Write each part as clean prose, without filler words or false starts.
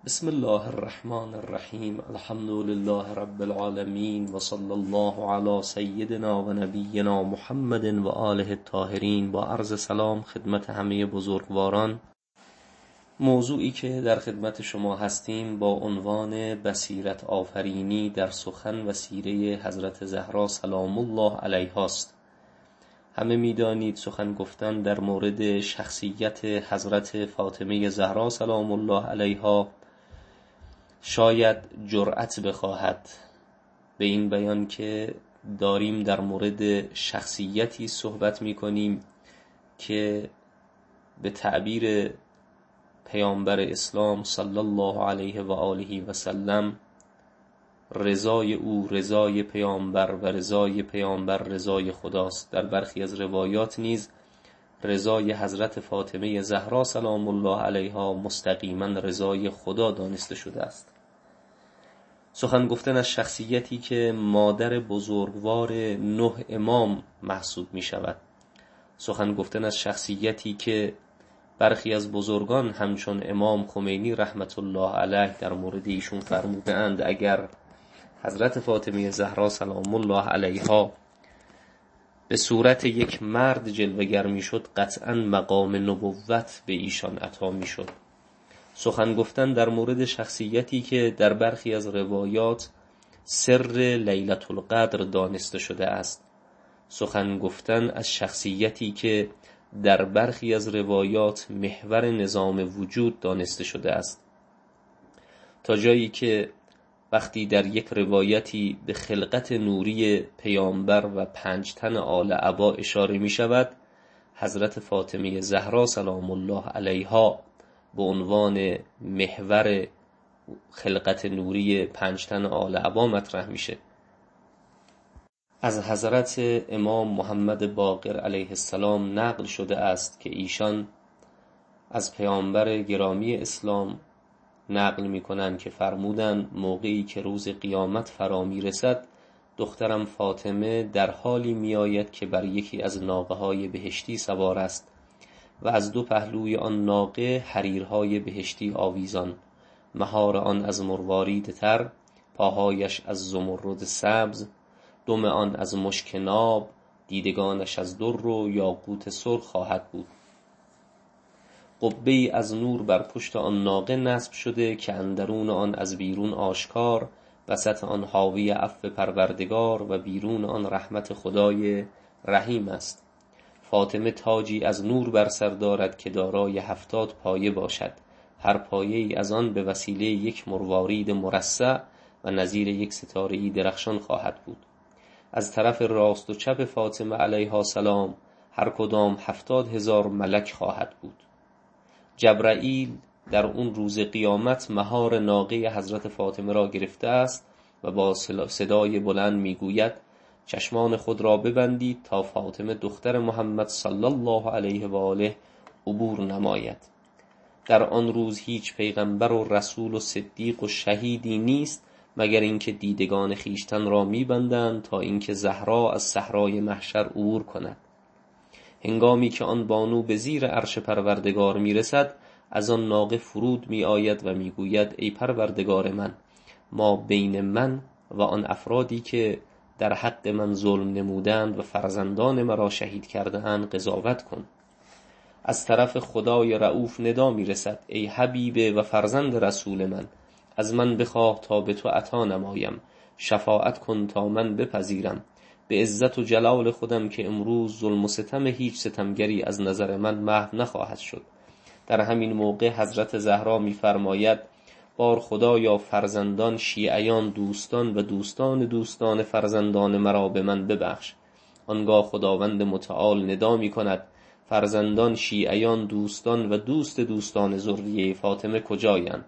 بسم الله الرحمن الرحیم. الحمد لله رب العالمین و صلی الله علی سیدنا و نبینا محمد و آله الطاهرین. با عرض سلام خدمت همه بزرگواران. موضوعی که در خدمت شما هستیم با عنوان بصیرت آفرینی در سخن و سیره حضرت زهرا سلام الله علیها است. همه می‌دانید سخن گفتن در مورد شخصیت حضرت فاطمه زهرا سلام الله علیها شاید جرأت بخواهد، به این بیان که داریم در مورد شخصیتی صحبت می‌کنیم که به تعبیر پیامبر اسلام صلی الله علیه و آله و سلم رضای او رضای پیامبر و رضای پیامبر رضای خداست. در برخی از روایات نیز رضای حضرت فاطمه زهرا سلام الله علیها مستقیما رضای خدا دانسته شده است. سخن گفتن از شخصیتی که مادر بزرگوار 9 امام محسوب می شود. سخن گفتن از شخصیتی که برخی از بزرگان همچون امام خمینی رحمت الله علیه در مورد ایشون فرمودند اگر حضرت فاطمه زهرا سلام الله علیها به صورت یک مرد جلوه‌گر می شد قطعا مقام نبوت به ایشان عطا می شد. سخن گفتن در مورد شخصیتی که در برخی از روایات سر لیلة القدر دانسته شده است. سخن گفتن از شخصیتی که در برخی از روایات محور نظام وجود دانسته شده است، تا جایی که وقتی در یک روایتی به خلقت نوری پیامبر و 5 تن آل عبا اشاره می شود، حضرت فاطمه زهرا سلام الله علیها به عنوان محور خلقت نوری 5 تن آل عبا مطرح میشه. از حضرت امام محمد باقر علیه السلام نقل شده است که ایشان از پیامبر گرامی اسلام نقل میکنند که فرمودند موقعی که روز قیامت فرا میرسد دخترم فاطمه در حالی میآید که بر یکی از ناقه‌های بهشتی سوار است و از 2 پهلوی آن ناقه حریرهای بهشتی آویزان، مهار آن از مروارید تر، پاهایش از زمرد سبز، دم آن از مشک ناب، دیدگانش از در و یاقوت سرخ خواهد بود. قبه‌ای از نور بر پشت آن ناقه نصب شده که اندرون آن از بیرون آشکار، وسط آن حاوی عفو پروردگار و بیرون آن رحمت خدای رحیم است. فاطمه تاجی از نور بر سر دارد که دارای 70 پایه باشد، هر پایه ای از آن به وسیله یک مروارید مرصع و نظیر یک ستاره‌ای درخشان خواهد بود. از طرف راست و چپ فاطمه علیها السلام هر کدام 70,000 ملک خواهد بود. جبرائیل در اون روز قیامت مهار ناقه حضرت فاطمه را گرفته است و با صدای بلند میگوید چشمان خود را ببندید تا فاطمه دختر محمد صلی الله علیه و آله عبور نماید. در آن روز هیچ پیغمبر و رسول و صدیق و شهیدی نیست مگر اینکه دیدگان خیشتن را میبندند تا اینکه زهرا از صحرای محشر عبور کند. هنگامی که آن بانو به زیر عرش پروردگار میرسد از آن ناقه فرود میآید و میگوید ای پروردگار من، ما بین من و آن افرادی که در حق من ظلم نمودند و فرزندان مرا شهید کرده‌اند قضاوت کن. از طرف خدای رؤوف ندا میرسد ای حبیب و فرزند رسول من، از من بخواه تا به تو عطا نمایم، شفاعت کن تا من بپذیرم. به عزت و جلال خودم که امروز ظلم و ستم هیچ ستمگری از نظر من محو نخواهد شد. در همین موقع حضرت زهرا می‌فرماید بار خدایا فرزندان شیعیان دوستان و دوستان دوستان فرزندان مرا به من ببخش. آنگاه خداوند متعال ندا می کند فرزندان شیعیان دوستان و دوست دوستان ذریه فاطمه کجایند؟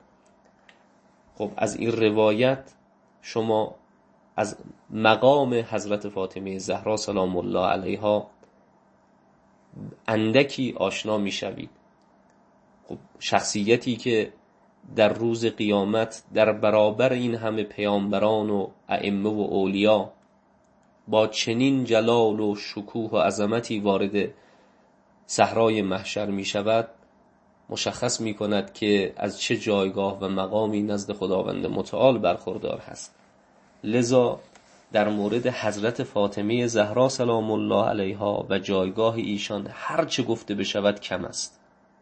خب از این روایت شما از مقام حضرت فاطمه زهرا سلام الله علیها اندکی آشنا می شوید. خب شخصیتی که در روز قیامت در برابر این همه پیامبران و ائمه و اولیا با چنین جلال و شکوه و عظمتی وارد صحرای محشر می شود، مشخص می کند که از چه جایگاه و مقامی نزد خداوند متعال برخوردار هست. لذا در مورد حضرت فاطمه زهرا سلام الله علیها و جایگاه ایشان هر چه گفته بشود کم است.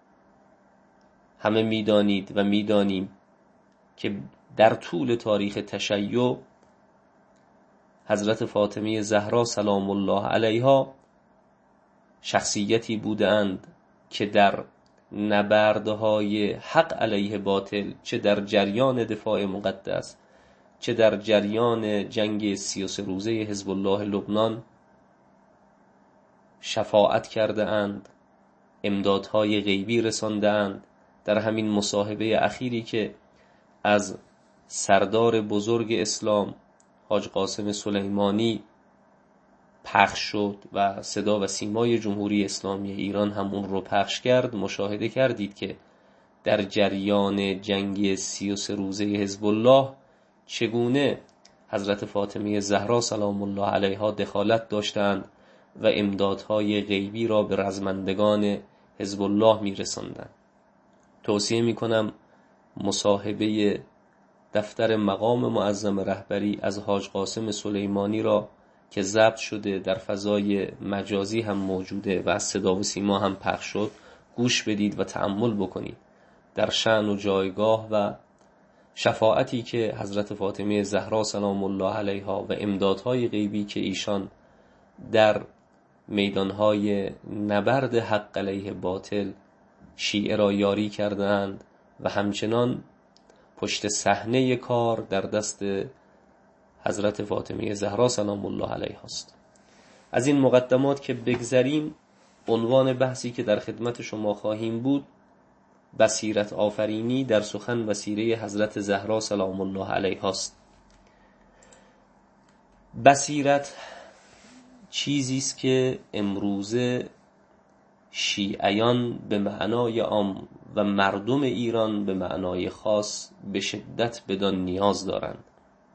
همه میدانید و میدانیم که در طول تاریخ تشیع حضرت فاطمه زهرا سلام الله علیها شخصیتی بودند که در نبردهای حق علیه باطل، چه در جریان دفاع مقدس، چه در جریان جنگ 33 روزه حزب الله لبنان، شفاعت کرده اند، امدادهای غیبی رسانده اند. در همین مصاحبه اخیری که از سردار بزرگ اسلام حاج قاسم سلیمانی پخش شد و صدا و سیمای جمهوری اسلامی ایران هم اون رو پخش کرد، مشاهده کردید که در جریان جنگ 33 روزه حزب الله چگونه حضرت فاطمه زهرا سلام الله علیها دخالت داشتند و امدادهای غیبی را به رزمندگان حزب الله می‌رساندند. توصیه می‌کنم مصاحبه دفتر مقام معظم رهبری از حاج قاسم سلیمانی را که ضبط شده در فضای مجازی هم موجوده و از صدا و سیما هم پخش شد گوش بدید و تأمل بکنید در شأن و جایگاه و شفاعتی که حضرت فاطمه زهرا سلام الله علیها و امدادهای غیبی که ایشان در میدانهای نبرد حق علیه باطل شیعه را یاری کردند و همچنان پشت صحنه کار در دست حضرت فاطمه زهرا سلام الله علیها است. از این مقدمات که بگذریم، عنوان بحثی که در خدمت شما خواهیم بود بصیرت آفرینی در سخن و سیره حضرت زهرا سلام الله علیها است. بصیرت چیزی است که امروزه شیعیان به معنای عام و مردم ایران به معنای خاص به شدت بدان نیاز دارند.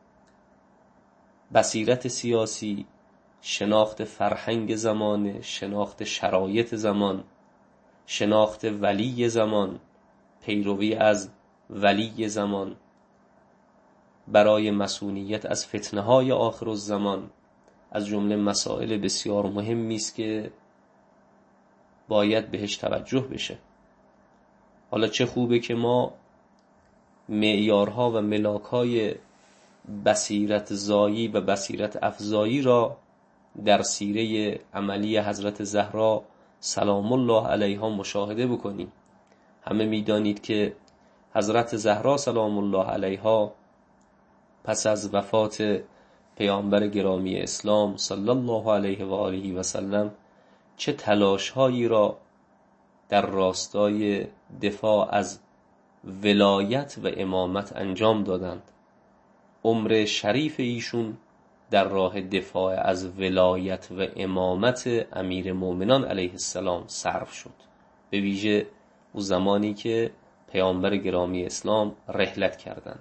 بصیرت سیاسی، شناخت فرهنگ زمان، شناخت شرایط زمان، شناخت ولی زمان، پیروی از ولی زمان برای مسئولیت از فتنه‌های آخر الزمان از جمله مسائل بسیار مهمی است که باید بهش توجه بشه. حالا چه خوبه که ما معیارها و ملاک‌های بصیرت زایی و بصیرت افزایی را در سیره عملی حضرت زهرا سلام الله علیها مشاهده بکنیم. همه میدانید که حضرت زهرا سلام الله علیها پس از وفات پیامبر گرامی اسلام صلی الله علیه و آله و سلم چه تلاش‌هایی را در راستای دفاع از ولایت و امامت انجام دادند. عمر شریف ایشون در راه دفاع از ولایت و امامت امیر مومنان علیه السلام صرف شد، به ویژه او زمانی که پیامبر گرامی اسلام رحلت کردند.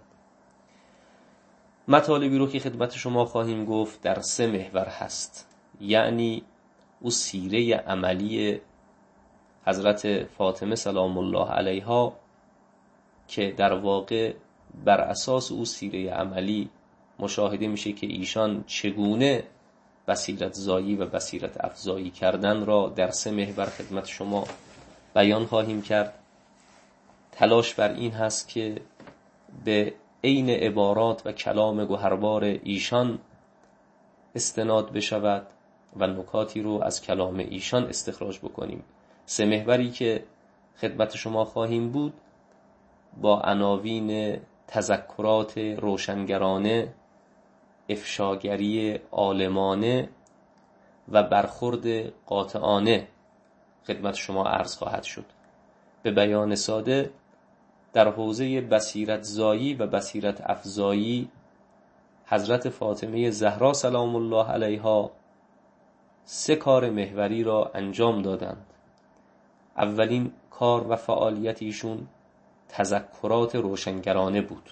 مطالبی رو که خدمت شما خواهیم گفت در 3 محور هست، یعنی او سیره عملی حضرت فاطمه سلام الله علیها که در واقع بر اساس او سیره عملی مشاهده میشه که ایشان چگونه بصیرت زایی و بصیرت افزایی کردن را در 3 محور خدمت شما بیان خواهیم کرد. تلاش بر این هست که به عین عبارات و کلام گوهربار ایشان استناد بشود و نکاتی رو از کلام ایشان استخراج بکنیم. 3 محوری که خدمت شما خواهیم بود با عناوین تذکرات روشنگرانه، افشاگری عالمانه و برخورد قاطعانه خدمت شما عرض خواهد شد. به بیان ساده در حوزه بصیرت زایی و بصیرت افزایی حضرت فاطمه زهرا سلام الله علیها 3 کار محوری را انجام دادند. اولین کار و فعالیت ایشون تذکرات روشنگرانه بود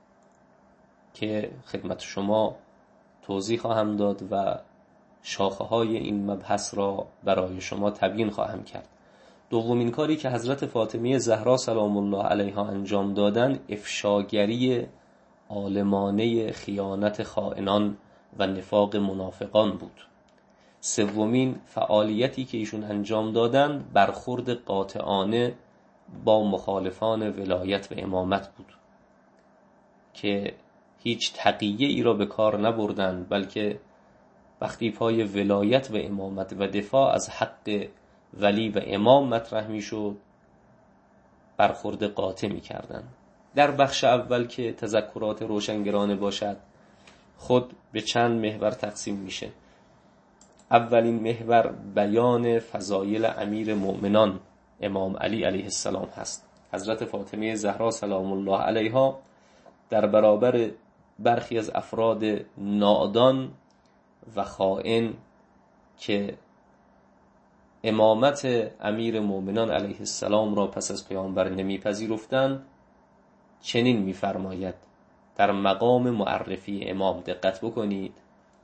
که خدمت شما توضیح خواهم داد و شاخه‌های این مبحث را برای شما تبیین خواهم کرد. دومین کاری که حضرت فاطمه زهرا سلام الله علیها انجام دادن افشاگری عالمانه خیانت خائنان و نفاق منافقان بود. سومین فعالیتی که ایشون انجام دادن برخورد قاطعانه با مخالفان ولایت و امامت بود که هیچ تقیه ای را به کار نبردند، بلکه وقتی پای ولایت و امامت و دفاع از حق ولی و امام مطرح می شد برخورد قاطع می کردن. در بخش اول که تذکرات روشنگرانه باشد خود به چند محور تقسیم میشه. اولین محور بیان فضایل امیر مؤمنان امام علی علیه السلام هست. حضرت فاطمه زهرا سلام الله علیها در برابر برخی از افراد نادان و خائن که امامت امیر مؤمنان علیه السلام را پس از پیامبر نمیپذیرفتند چنین میفرماید در مقام معرفی امام. دقت بکنید،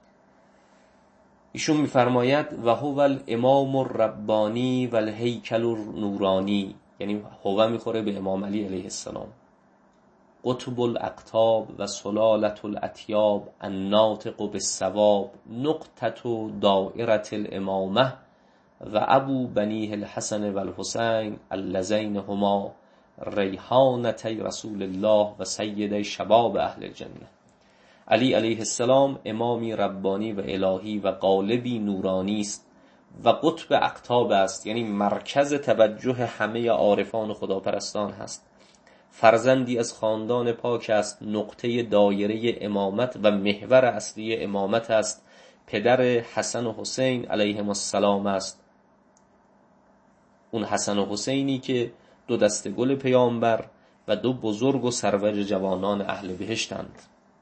ایشون میفرماید و هو الامام الربانی و الهیکل النورانی، یعنی هو میخوره به امام علی علیه السلام، قطب الاقطاب و سلالة الاطیاب الناطق بالصواب نقطة دائرة الامامه و ابو بنیه الحسن و الحسین اللذین هما ریحانتی رسول الله و سید شباب اهل الجنه. علی علیه السلام امامی ربانی و الهی و قالبی نورانی است و قطب اقطاب است، یعنی مرکز توجه همه عارفان و خداپرستان هست. فرزندی از خاندان پاک است، نقطه دایره امامت و محور اصلی امامت است. پدر حسن و حسین علیهم السلام است، اون حسن و حسینی که دو دسته گل پیامبر و دو بزرگ و سرور جوانان اهل بهشتند.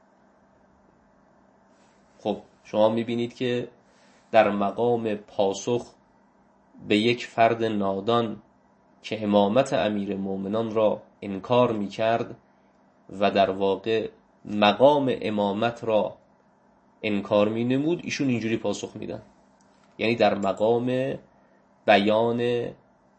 خب شما میبینید که در مقام پاسخ به یک فرد نادان که امامت امیر مومنان را انکار میکرد و در واقع مقام امامت را انکار مینمود، ایشون اینجوری پاسخ میدن، یعنی در مقام بیان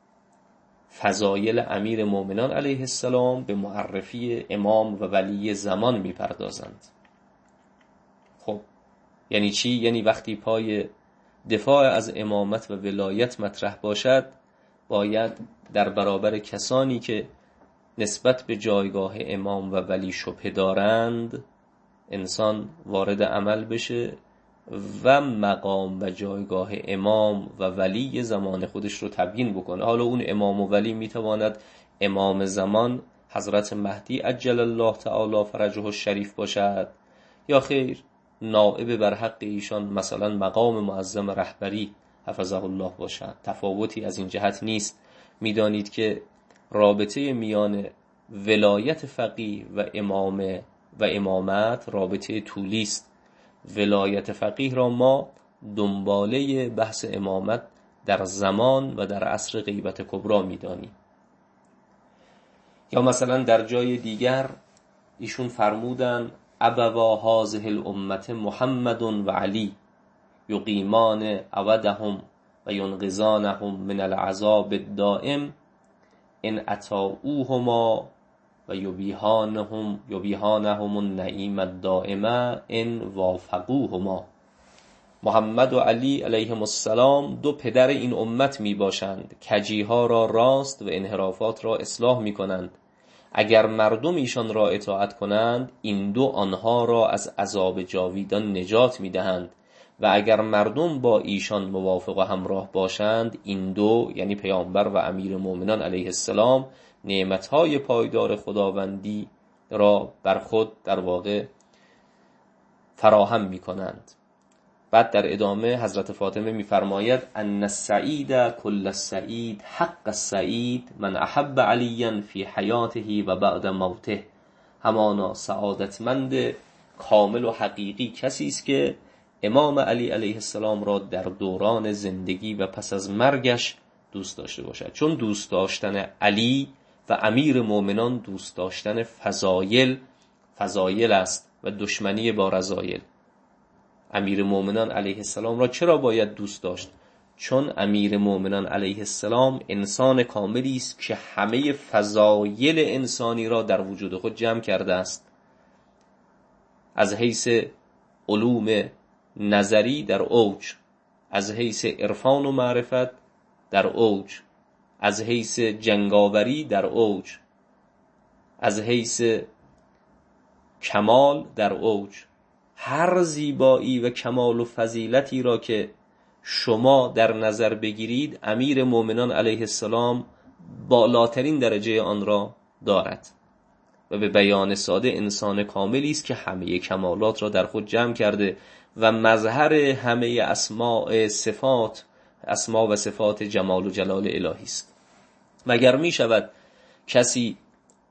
فضایل امیر مومنان علیه السلام به معرفی امام و ولی زمان میپردازند. خب یعنی چی؟ یعنی وقتی پای دفاع از امامت و ولایت مطرح باشد باید در برابر کسانی که نسبت به جایگاه امام و ولی شبهه دارند انسان وارد عمل بشه و مقام و جایگاه امام و ولی زمان خودش رو تبیین بکنه. حالا اون امام و ولی میتواند امام زمان حضرت مهدی عجل الله تعالی فرجه الشریف باشد یا خیر نائب بر حق ایشان مثلا مقام معظم رهبری حفظه الله باشد. تفاوتی از این جهت نیست. میدانید که رابطه میان ولایت فقیه و امامت رابطه طولی است. ولایت فقیه را ما دنباله بحث امامت در زمان و در عصر غیبت کبرا میدانیم. یا مثلا در جای دیگر ایشون فرمودن ابوا هذه الامه محمد و علی یقیمان عودهم و ینقذانهم من العذاب الدائم ان اطاعوهما و یبیهانهم النعیم الدائمه ان وافقوهما. محمد و علی علیهم السلام دو پدر این امت می باشند، کجیها را راست و انحرافات را اصلاح می کنند. اگر مردم ایشان را اطاعت کنند این دو آنها را از عذاب جاویدان نجات می دهند و اگر مردم با ایشان موافق و همراه باشند این دو یعنی پیامبر و امیر مومنان علیه السلام نعمتهای پایدار خداوندی را بر خود در واقع فراهم می کنند. بعد در ادامه حضرت فاطمه می‌فرماید ان السعید کل السعید حق السعید من احب علیا فی حیاته و بعد موته. همانا سعادتمند کامل و حقیقی کسی است که امام علی علیه السلام را در دوران زندگی و پس از مرگش دوست داشته باشد، چون دوست داشتن علی و امیر مومنان دوست داشتن فضایل است و دشمنی با رذایل. امیر مومنان علیه السلام را چرا باید دوست داشت؟ چون امیر مومنان علیه السلام انسان کاملی است که همه فضایل انسانی را در وجود خود جمع کرده است، از حیث علوم نظری در اوج، از حیث عرفان و معرفت در اوج، از حیث جنگاوری در اوج، از حیث کمال در اوج. هر زیبایی و کمال و فضیلتی را که شما در نظر بگیرید امیر مومنان علیه السلام بالاترین درجه آن را دارد و به بیان ساده انسان کاملی است که همه کمالات را در خود جمع کرده و مظهر همه اسما و صفات جمال و جلال الهی است. مگر می شود کسی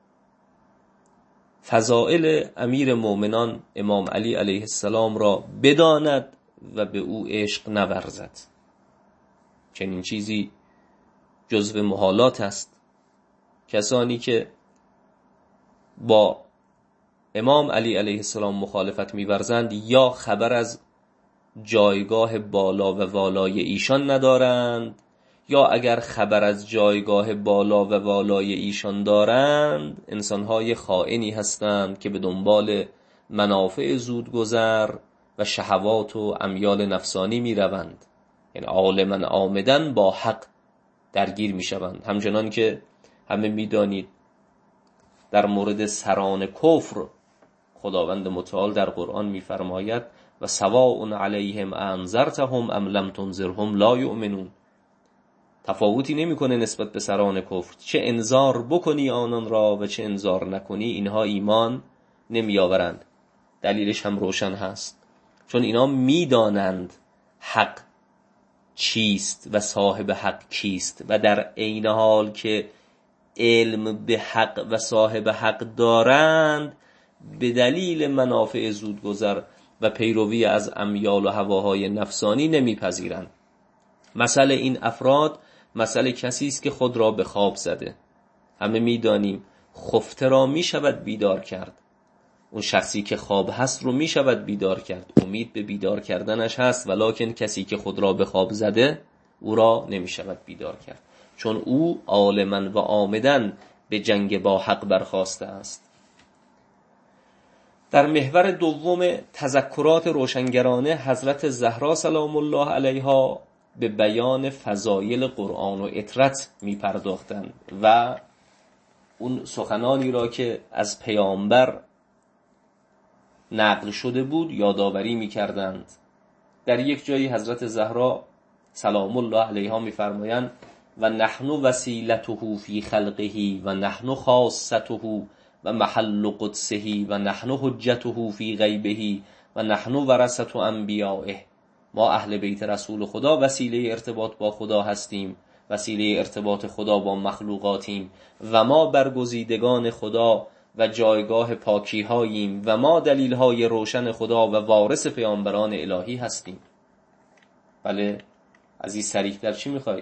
فضائل امیر مومنان امام علی علیه السلام را بداند و به او عشق نورزد؟ چنین چیزی جزو محالات است. کسانی که با امام علی علیه السلام مخالفت می‌ورزند یا خبر از جایگاه بالا و والای ایشان ندارند، یا اگر خبر از جایگاه بالا و والای ایشان دارند انسان‌های خائنی هستند که به دنبال منافع زودگذر و شهوات و امیال نفسانی می‌روند، یعنی عالماً عامداً با حق درگیر می‌شوند. همچنان که همه می‌دانید در مورد سران کفر خداوند متعال در قرآن می‌فرماید و سواء علیهم انذرتهم ام لم تنذرهم لا یؤمنون. تفاوتی نمی‌کنه نسبت به سران کفر، چه انذار بکنی آنان را و چه انذار نکنی اینها ایمان نمی‌آورند. دلیلش هم روشن هست، چون اینا می‌دانند حق چیست و صاحب حق کیست و در عین حال که علم به حق و صاحب حق دارند به دلیل منافع زودگذر و پیروی از امیال و هواهای نفسانی نمیپذیرند. مثل این افراد مثل کسی است که خود را به خواب زده. همه میدانیم خفته را میشود بیدار کرد، اون شخصی که خواب هست رو میشود بیدار کرد، امید به بیدار کردنش هست، ولکن کسی که خود را به خواب زده او را نمیشود بیدار کرد، چون او عالماً و عامداً به جنگ با حق برخاسته است. در محور دوم تذکرات روشنگرانه حضرت زهرا سلام الله علیها به بیان فضایل قرآن و اطرت می پرداختند و اون سخنانی را که از پیامبر نقل شده بود یادآوری می کردند. در یک جایی حضرت زهرا سلام الله علیها می فرمایند و نحن وسیلته فی خلقه و نحن خاصته و محل قدسه و نحن حجته فی غیبه و نحن ورثة انبیائه. ما اهل بیت رسول خدا وسیله ارتباط با خدا هستیم، وسیله ارتباط خدا با مخلوقاتیم و ما برگزیدگان خدا و جایگاه پاکی هاییم و ما دلیل های روشن خدا و وارث پیامبران الهی هستیم. بله، از این صریح در چی میخواید؟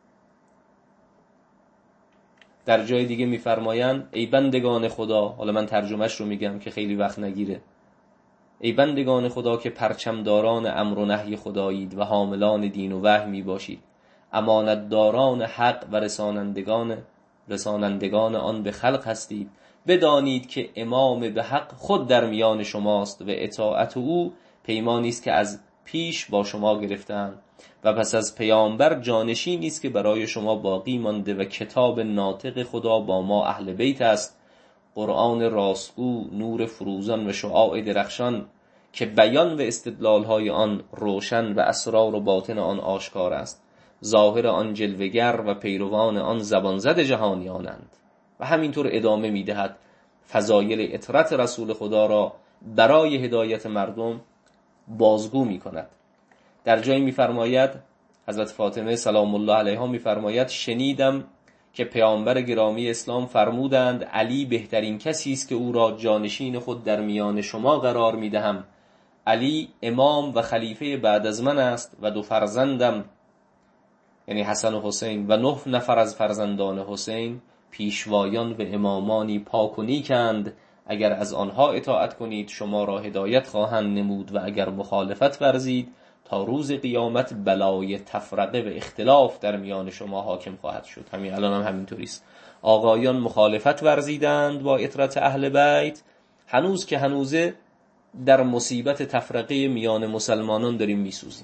در جای دیگه میفرمایند ای بندگان خدا، حالا من ترجمهش رو میگم که خیلی وقت نگیره، ای بندگان خدا که پرچمداران امر و نهی خدایید و حاملان دین و وحی می باشید، امانتداران حق و رسانندگان آن به خلق هستید، بدانید که امام به حق خود در میان شماست و اطاعت او پیمانی است که از پیش با شما گرفتند و پس از پیامبر جانشینی است که برای شما باقی مانده و کتاب ناطق خدا با ما اهل بیت است، قرآن راستگو، نور فروزان و شعاع درخشان که بیان و استدلال‌های آن روشن و اسرار و باطن آن آشکار است، ظاهر آن جلوگر و پیروان آن زبان زد جهانیانند. و همینطور ادامه می‌دهد فضایل اطرت رسول خدا را برای هدایت مردم بازگو می‌کند. در جایی می‌فرماید حضرت فاطمه سلام الله علیها می‌فرماید شنیدم که پیامبر گرامی اسلام فرمودند علی بهترین کسی است که او را جانشین خود در میان شما قرار می‌دهم. علی امام و خلیفه بعد از من است و دو فرزندم یعنی حسن و حسین و 9 نفر از فرزندان حسین پیشوایان و امامانی پاک و نیکند، اگر از آنها اطاعت کنید شما را هدایت خواهند نمود و اگر مخالفت ورزید تا روز قیامت بلای تفرقه و اختلاف در میان شما حاکم خواهد شد. همین الان هم همینطوریست. آقایان مخالفت ورزیدند با اطرت اهل بیت، هنوز که هنوزه در مصیبت تفرقه میان مسلمانان داریم میسوزیم.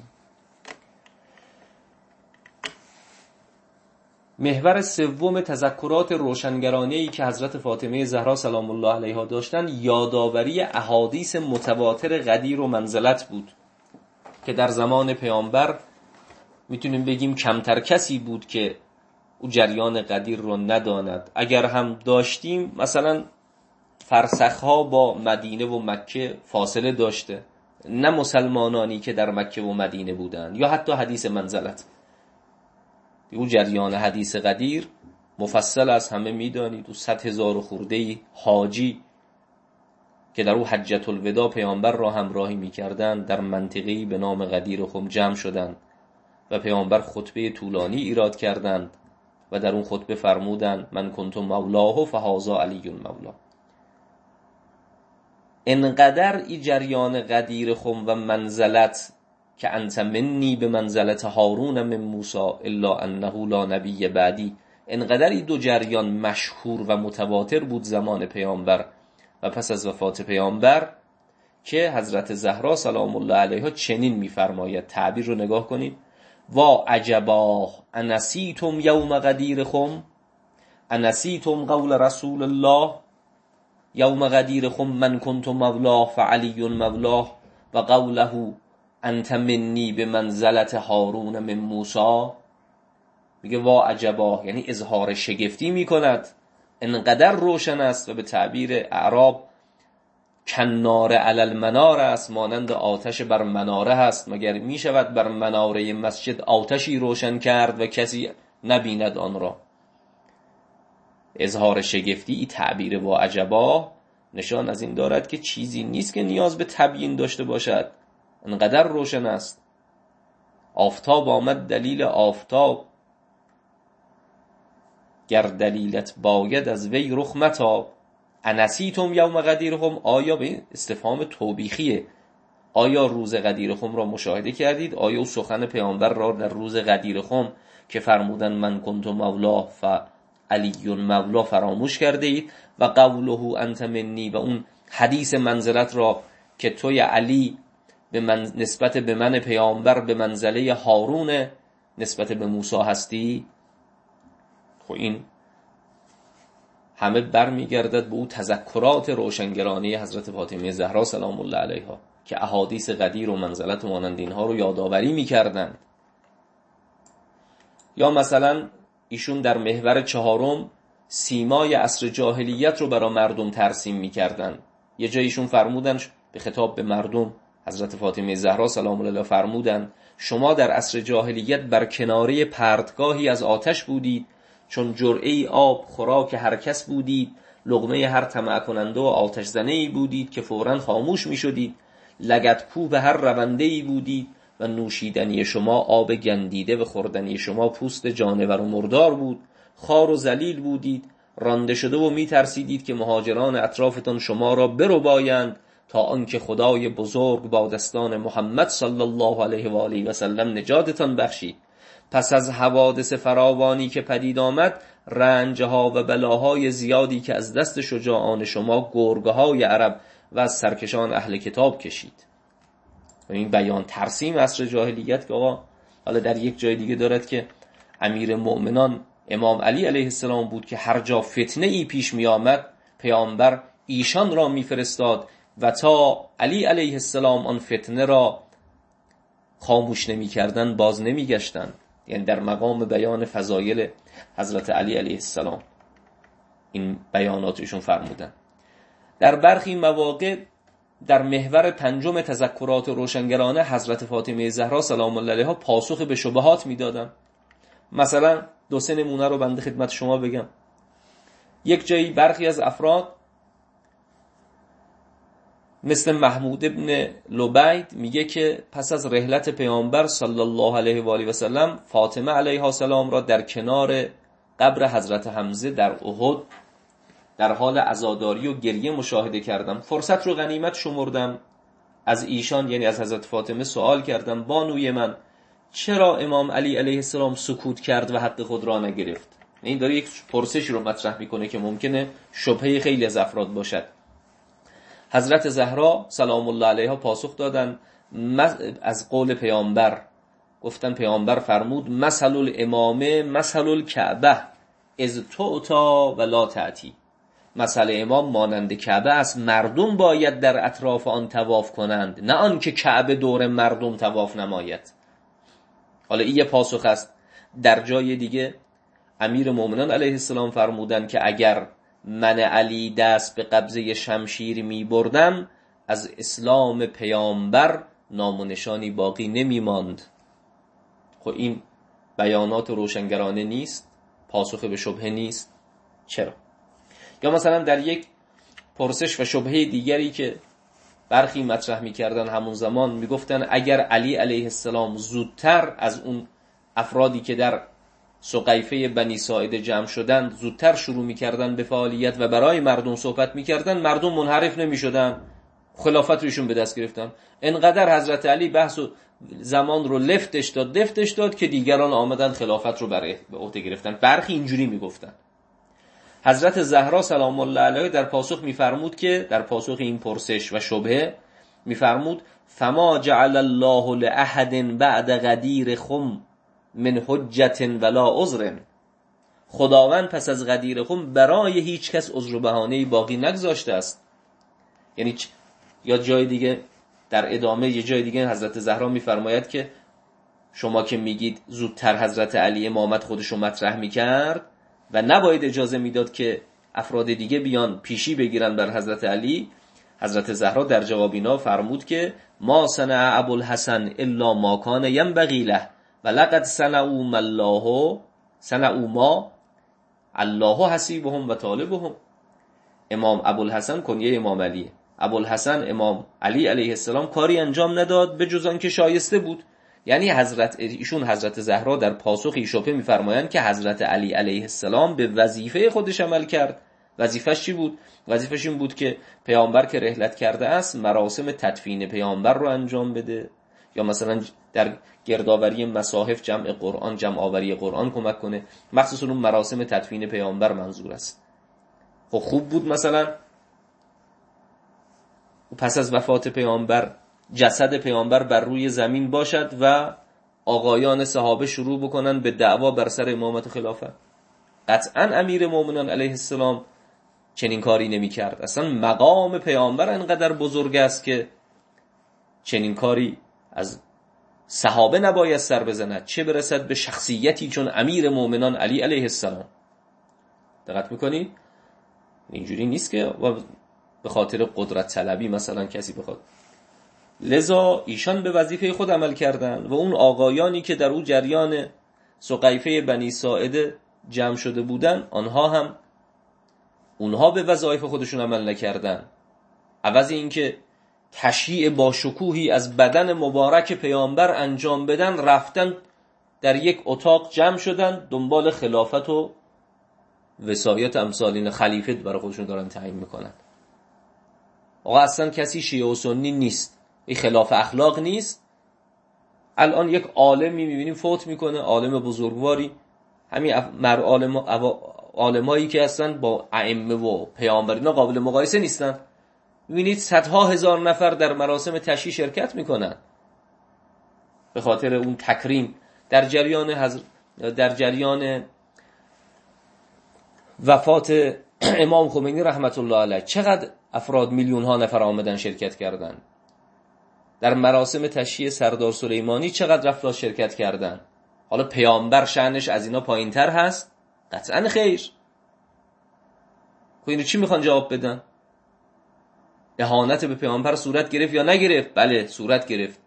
محور سوم تذکرات روشنگرانه‌ای که حضرت فاطمه زهرا سلام الله علیها داشتن، یادآوری احادیث متواتر قدیر و منزلت بود که در زمان پیامبر میتونیم بگیم کمتر کسی بود که او جریان قدیر رو نداند. اگر هم داشتیم مثلا فرسخها با مدینه و مکه فاصله داشته، نه مسلمانانی که در مکه و مدینه بودند، یا حتی حدیث منزلت. او جریان حدیث قدیر مفصل از همه میدانید. و 100,000 خورده حاجی که در او حجت الوداع پیامبر را همراهی میکردند در منطقه‌ای به نام غدیر خم جمع شدند و پیامبر خطبه طولانی ایراد کردند و در اون خطبه فرمودند من کنت مولاه فهذا علی مولا. انقدر ای جریان غدیر خم و منزلت که انت منی به منزلت هارون من موسی الا انه لا نبی بعدی، انقدر ای دو جریان مشهور و متواتر بود زمان پیامبر و پس از وفات پیامبر که حضرت زهرا سلام الله علیها چنین میفرماید، تعبیر رو نگاه کنید: وا عجبا انسیتم یوم غدیرکم انسیتم قول رسول الله یوم غدیرکم من کنت مولاه فعلی مولاه و قوله انت منی به منزلت هارون من موسی. میگه وا عجبا، یعنی اظهار شگفتی میکند، انقدر روشن است و به تعبیر اعراب کنار علی المنار است، مانند آتش بر مناره هست. مگر میشود بر مناره مسجد آتشی روشن کرد و کسی نبیند آن را؟ اظهار شگفتی، ای تعبیر وا عجبا نشان از این دارد که چیزی نیست که نیاز به تبیین داشته باشد، انقدر روشن است. آفتاب آمد دلیل آفتاب، گر دلیلت باید از وی رخ متاب. انسیتم یوم غدیرکم، آیا به استفهام توبیخیه، آیا روز غدیرکم را مشاهده کردید؟ آیا سخن پیامبر را در روز غدیرکم که فرمودن من کنت مولاه فعلی مولا فراموش کرده اید؟ و قوله انت منی، و اون حدیث منزلت را که توی علی نسبت به من پیامبر به منزله هارون نسبت به موسی هستی. خب این همه برمیگردد به او تذکرات روشنگرانه حضرت فاطمه زهرا سلام الله علیها که احادیث قدیر و منزلت و مانند اینها رو یادآوری میکردند. یا مثلا ایشون در محور چهارم سیمای عصر جاهلیت رو برای مردم ترسیم میکردند. یه جای ایشون فرمودن به خطاب به مردم، حضرت فاطمه زهرا سلام الله علیها فرمودن شما در عصر جاهلیت بر کناره پرتگاهی از آتش بودید، چون جرعه آب خوراک هر کس بودید، لقمه هر طمع کننده و آتش زنه‌ای بودید که فوراً خاموش می شدید، لگد کوب هر رونده‌ای بودید و نوشیدنی شما آب گندیده و خوردنی شما پوست جانور و مردار بود، خار و ذلیل بودید، رانده شده و می ترسیدید که مهاجران اطرافتان شما را بربایند تا آنکه خدای بزرگ با دستان محمد صلی الله علیه و آله و سلم نجاتتان بخشید. پس از حوادث فراوانی که پدید آمد، رنجها و بلاهای زیادی که از دست شجاعان شما گرگهای عرب و از سرکشان اهل کتاب کشید. و این بیان ترسیم عصر جاهلیت که آقا حالا در یک جای دیگه دارد که امیر مؤمنان امام علی علیه السلام بود که هر جا فتنه ای پیش می آمد پیامبر ایشان را می فرستاد و تا علی علیه السلام آن فتنه را خاموش نمی کردن باز نمی گشتن. یعنی در مقام بیان فضایل حضرت علی علیه السلام این بیاناتشون فرمودن. در برخی مواقع در محور پنجم تذکرات روشنگرانه حضرت فاطمه زهرا سلام الله علیها پاسخ به شبهات میدادن. مثلا 2-3 نمونه رو بنده خدمت شما بگم. یک جایی برخی از افراد مثل محمود ابن لبید میگه که پس از رحلت پیامبر صلی الله علیه و آله و سلم فاطمه علیها السلام را در کنار قبر حضرت حمزه در احد در حال عزاداری و گریه مشاهده کردم. فرصت رو غنیمت شمردم، از ایشان یعنی از حضرت فاطمه سوال کردن بانوی من چرا امام علی علیه السلام سکوت کرد و حق خود را نگرفت؟ این داره یک پرسش رو مطرح میکنه که ممکنه شبهه خیلی از افراد باشد. حضرت زهرا سلام الله علیها پاسخ دادن از قول پیامبر، گفتن پیامبر فرمود مثل الامامه مثل الکعبه اذ تعطی و لا تعطی. مثل امام مانند کعبه است، مردم باید در اطراف آن طواف کنند، نه آن که کعبه دور مردم طواف نماید. حالا این یه پاسخ است. در جای دیگه امیر مومنان علیه السلام فرمودن که اگر من علی دست به قبضه شمشیر می بردم از اسلام پیامبر نام و نشانی باقی نمی ماند. خب این بیانات روشنگرانه نیست؟ پاسخ به شبهه نیست؟ چرا؟ یا مثلا در یک پرسش و شبهه دیگری که برخی مطرح می‌کردن همون زمان، میگفتن اگر علی علیه السلام زودتر از اون افرادی که در سقیفه بنی ساعده جمع شدند زودتر شروع می‌کردن به فعالیت و برای مردم صحبت می‌کردن، مردم منحرف نمی‌شدن، خلافت رو ایشون به دست گرفتن. انقدر حضرت علی بحث و زمان رو لفتش داد که دیگران آمدن خلافت رو به عهده گرفتن. برخی اینجوری میگفتن. حضرت زهرا سلام الله علیها در پاسخ میفرمود که در پاسخ این پرسش و شبهه میفرمود فما جعل الله لاحد بعد غدیر خم من حجت ولا عذر. خداوند پس از غدیر خم برای هیچ کس عذر و بهانه‌ای باقی نگذاشته است. یعنی یا جای دیگه در ادامه یه جای دیگه حضرت زهرا میفرماید که شما که میگید زودتر حضرت علی امامت خودشو مطرح میکرد و نباید اجازه میداد که افراد دیگه بیان پیشی بگیرن بر حضرت علی، حضرت زهرا در جواب اینا فرمود که ما صنع ابوالحسن الا ما کان ینبغی له و لقد صنعوا ما الله حسیبهم و طالبهم. امام ابوالحسن کنیه امام علیه، ابوالحسن امام علی علیه السلام کاری انجام نداد به جز آن که شایسته بود. یعنی حضرت زهرا در پاسخ این شبهه میفرمایند که حضرت علی علیه السلام به وظیفه خودش عمل کرد. وظیفش چی بود؟ وظیفش این بود که پیامبر که رحلت کرده است مراسم تدفین پیامبر رو انجام بده، یا مثلا در گردآوری مصاحف جمع قرآن، جمع آوری قرآن کمک کنه. مخصوصا اون مراسم تدفین پیامبر منظور است. خب خوب بود مثلا پس از وفات پیامبر جسد پیامبر بر روی زمین باشد و آقایان صحابه شروع بکنن به دعوا بر سر امامت و خلافت. قطعا امیر مومنان علیه السلام چنین کاری نمی کرد. اصلا مقام پیامبر انقدر بزرگ است که چنین کاری از صحابه نباید سر بزند، چه برسد به شخصیتی چون امیر مومنان علی علیه السلام. دقت میکنید؟ اینجوری نیست که به خاطر قدرت طلبی مثلا کسی بخواد. لذا ایشان به وظیفه خود عمل کردن و اون آقایانی که در اون جریان سقیفه بنی ساعده جمع شده بودن اونها به وظایف خودشون عمل نکردن. عوض اینکه تشییع با شکوهی از بدن مبارک پیامبر انجام بدن، رفتن در یک اتاق جمع شدن دنبال خلافت و وصایت امثالین خلیفه برای خودشون دارن تعیین میکنن. آقا اصلا کسی شیعه و سنی نیست، این خلاف اخلاق نیست. الان یک عالمی میبینیم فوت میکنه، عالم بزرگواری، همین عالمایی که اصلا با ائمه و پیامبرینا قابل مقایسه نیستن، میبینید صدها هزار نفر در مراسم تشییع شرکت میکنن به خاطر اون تکریم. در جریان وفات امام خمینی رحمت الله علیه چقدر افراد، میلیون ها نفر آمدن شرکت کردن. در مراسم تشییع سردار سلیمانی چقدر افراد شرکت کردن. حالا پیامبر شأنش از اینا پایین تر هست؟ قطعا خیر. خب اینو چی میخوان جواب بدن؟ اهانت به پیامبر صورت گرفت یا نگرفت؟ بله صورت گرفت.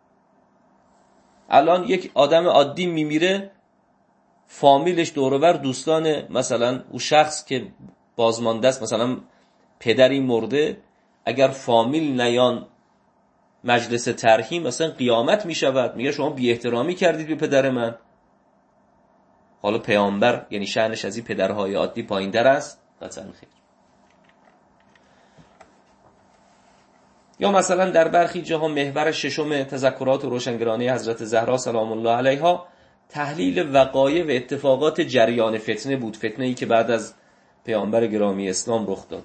الان یک آدم عادی میمیره، فامیلش دوروبر دوستان مثلا اون شخص که بازمانده است، مثلا پدری مرده، اگر فامیل نیان مجلس ترحیم مثلا قیامت میشود، میگه شما بی احترامی کردید به پدر من. حالا پیامبر یعنی شأنش از این پدرهای عادی پایین‌تر است؟ قطعا خیر. یا مثلا در برخی جاها محور ششم تذکرات و روشنگرانی حضرت زهرا سلام الله علیها تحلیل وقایع و اتفاقات جریان فتنه بود، فتنه‌ای که بعد از پیامبر گرامی اسلام رخ داد.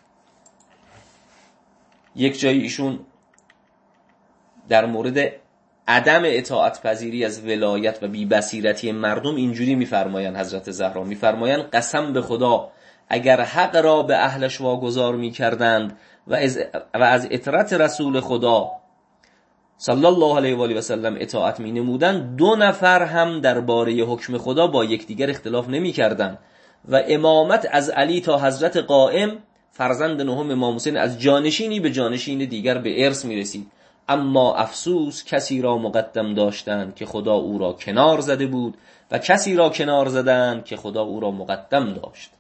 یک جایی ایشون در مورد عدم اطاعت پذیری از ولایت و بی‌بصیرتی مردم اینجوری میفرمایند، حضرت زهرا میفرمایند قسم به خدا اگر حق را به اهلش واگذار میکردند و از اطاعت رسول خدا صلی الله علیه و آله و سلم اطاعت مینمودند، 2 نفر هم درباره حکم خدا با یکدیگر اختلاف نمیکردند و امامت از علی تا حضرت قائم فرزند نهم امام حسین از جانشینی به جانشین دیگر به ارث میرسید. اما افسوس کسی را مقدم داشتند که خدا او را کنار زده بود و کسی را کنار زدند که خدا او را مقدم داشت.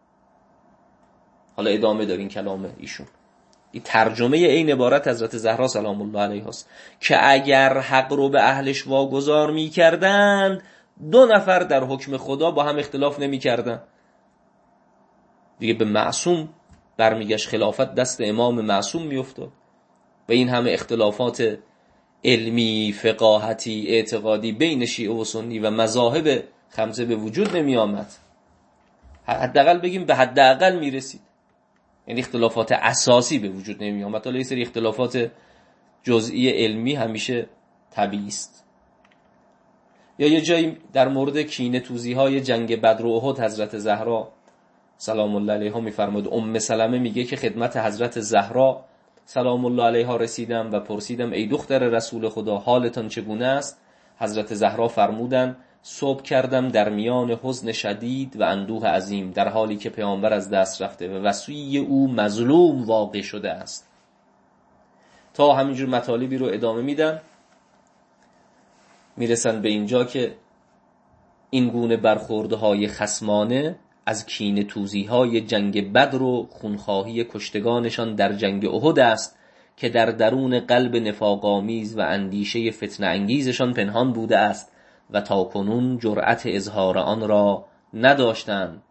حالا ادامه دارین کلام ایشون. این ترجمه این عبارت حضرت زهرا سلام الله علیها است که اگر حق رو به اهلش واگذار می‌کردند 2 نفر در حکم خدا با هم اختلاف نمی‌کردند. دیگه به معصوم برمیگشت، خلافت دست امام معصوم میافتاد و این همه اختلافات علمی، فقاهتی، اعتقادی بین شیعه و سنی و مذاهب خمسه به وجود نمی آمد. حداقل بگیم به حداقل میرسید، یعنی اختلافات اساسی به وجود نمی آمد. حالا یه سری اختلافات جزئی علمی همیشه طبیعی است. یا یه جایی در مورد کینه توزی های جنگ بدر و احد حضرت زهرا سلام الله علیها میفرماد، ام سلمه میگه که خدمت حضرت زهرا سلام الله علیها رسیدم و پرسیدم ای دختر رسول خدا حالتان چگونه است؟ حضرت زهرا فرمودند صبح کردم در میان حزن شدید و اندوه عظیم، در حالی که پیامبر از دست رفته و وصی او مظلوم واقع شده است. تا همینجور مطالبی رو ادامه میدن، میرسن به اینجا که این گونه برخوردهای خصمانه از کینه توزیهای جنگ بدر و خونخواهی کشتگانشان در جنگ احد است که در درون قلب نفاق‌آمیز و اندیشه فتنه انگیزشان پنهان بوده است و تا کنون جرأت اظهار آن را نداشتند،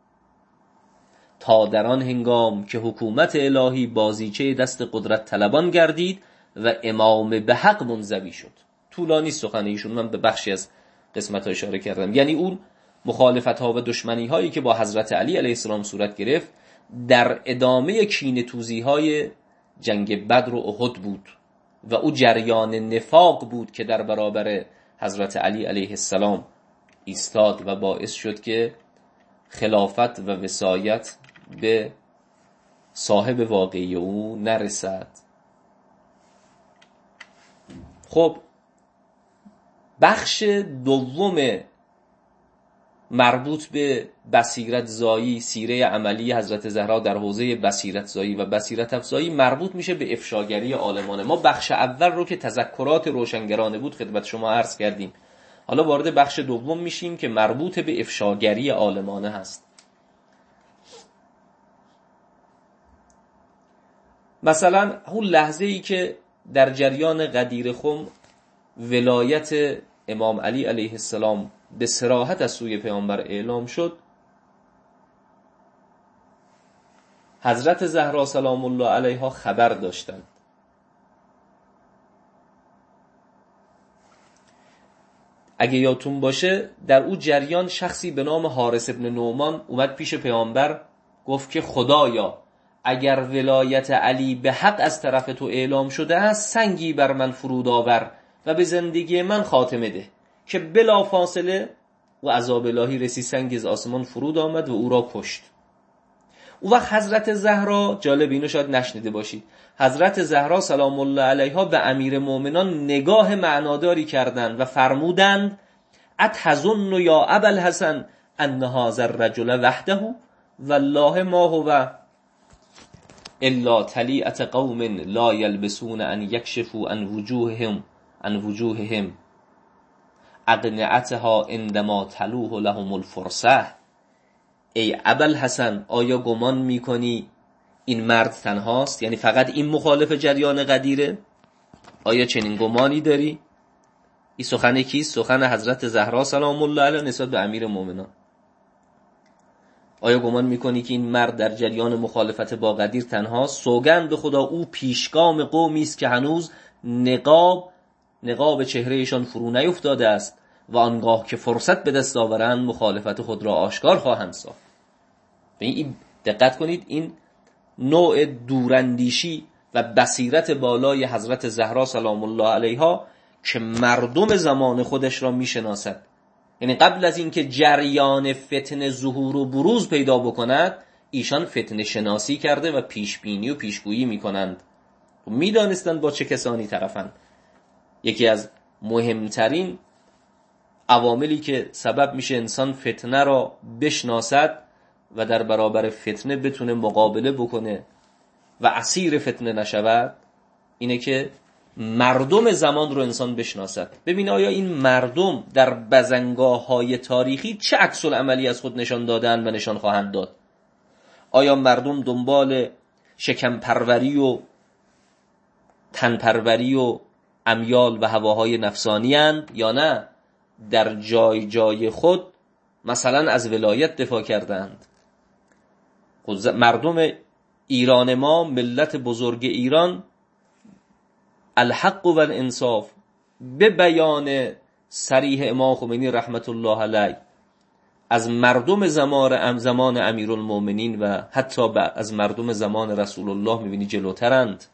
تا در آن هنگام که حکومت الهی بازیچه دست قدرت طلبان گردید و امام به حق منزوی شد. طولانی سخن ایشون، من به بخشی از قسمت ها اشاره کردم. یعنی اون مخالفت ها و دشمنی هایی که با حضرت علی علیه السلام صورت گرفت در ادامه کینه توزی های جنگ بدر و احد بود و او جریان نفاق بود که در برابر حضرت علی علیه السلام ایستاد و باعث شد که خلافت و وصایت به صاحب واقعی او نرسد. خب بخش دوم مربوط به بصیرت زایی، سیره عملی حضرت زهرا در حوزه بصیرت زایی و بصیرت افزایی مربوط میشه به افشاگری عالمانه. ما بخش اول رو که تذکرات روشنگرانه بود خدمت شما عرض کردیم. حالا وارد بخش دوم میشیم که مربوط به افشاگری عالمانه هست. مثلا اون لحظه ای که در جریان غدیر خم ولایت امام علی علیه السلام به صراحت از سوی پیامبر اعلام شد، حضرت زهرا سلام الله علیها خبر داشتند. اگه یادتون باشه در او جریان شخصی به نام حارث ابن نعمان اومد پیش پیامبر، گفت که خدایا اگر ولایت علی به حق از طرف تو اعلام شده است سنگی بر من فرود آور و به زندگی من خاتمه ده، که بلا فاصله و عذاب الهی رسید، سنگ از آسمان فرود آمد و او را کشت. او وقت حضرت زهرا، جالب اینو شاید نشنیده باشید، حضرت زهرا سلام الله علیها به امیر مومنان نگاه معناداری کردند و فرمودند اتظن یا ابا الحسن ان هذا الرجل وحده والله ما هو الا طلیعة قوم لا یلبسون ان یکشفوا عن وجوههم اقنعتها عندما تلوه لهم الفرصه. ای ابوالحسن آیا گمان میکنی این مرد تنهاست؟ یعنی فقط این مخالف جریان قدیره؟ آیا چنین گمانی داری؟ این سخن کیست؟ سخن حضرت زهرا سلام الله علیها نسبت به امیر مومنان. آیا گمان میکنی که این مرد در جریان مخالفت با قدیر تنها؟ سوگند به خدا او پیشگام قومی است که هنوز نقاب چهرهشان فرو نیفتاده است و آنگاه که فرصت به دست آورند مخالفت خود را آشکار خواهند ساخت. این دقت کنید، این نوع دوراندیشی و بصیرت بالای حضرت زهرا سلام الله علیها که مردم زمان خودش را میشناسد. یعنی قبل از اینکه جریان فتنه ظهور و بروز پیدا بکند، ایشان فتنه شناسی کرده و پیش بینی و پیشگویی میکنند. میدانستند با چه کسانی طرفند. یکی از مهمترین عواملی که سبب میشه انسان فتنه را بشناسد و در برابر فتنه بتونه مقابله بکنه و اسیر فتنه نشود، اینه که مردم زمان رو انسان بشناسد. ببین آیا این مردم در بزنگاه‌های تاریخی چه عکس العملی از خود نشان دادن و نشان خواهند داد؟ آیا مردم دنبال شکم پروری و تن پروری و امیال و هواهای نفسانی اند یا نه در جای جای خود مثلا از ولایت دفاع کردند؟ مردم ایران ما، ملت بزرگ ایران، الحق و الانصاف به بیان صریح امام خمینی رحمت الله علیه از مردم زمان امیرالمومنین و حتی از مردم زمان رسول الله میبینی جلوترند.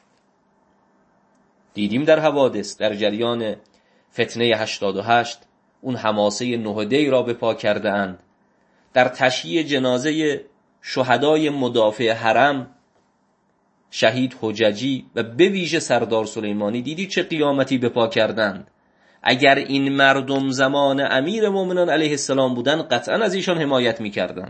دیدیم در حوادث، در جریان فتنه 88 اون حماسه 9 دی را به پا کرده اند. در تشییع جنازه شهدای مدافع حرم، شهید حججی و به ویژه سردار سلیمانی، دیدی چه قیامتی به پا کردند. اگر این مردم زمان امیر مومنان علیه السلام بودن قطعا از ایشان حمایت میکردند،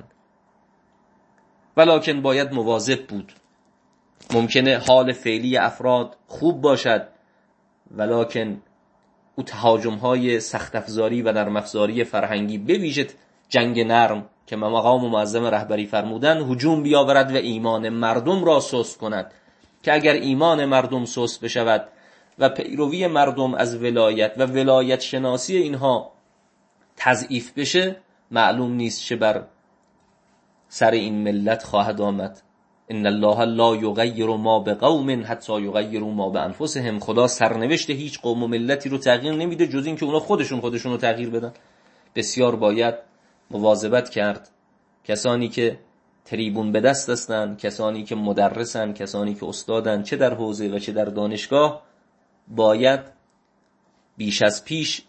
ولکن باید مواظب بود. ممکنه حال فعلی افراد خوب باشد، ولکن او تهاجم‌های سخت افزاری و نرم افزاری فرهنگی به ویژه جنگ نرم که مقام معظم رهبری فرمودن هجوم بیاورد و ایمان مردم را سست کند، که اگر ایمان مردم سست بشود و پیروی مردم از ولایت و ولایت شناسی اینها تضعیف بشه، معلوم نیست چه بر سر این ملت خواهد آمد. ان الله لا یغیر ما بقوم حتی یغیروا ما بانفسهم. خدا سرنوشت هیچ قوم و ملتی رو تغییر نمیده جز این که اونا خودشون رو تغییر بدن. بسیار باید مواظبت کرد. کسانی که تریبون به دست هستند، کسانی که مدرسن، کسانی که استادن، چه در حوزه و چه در دانشگاه، باید بیش از پیش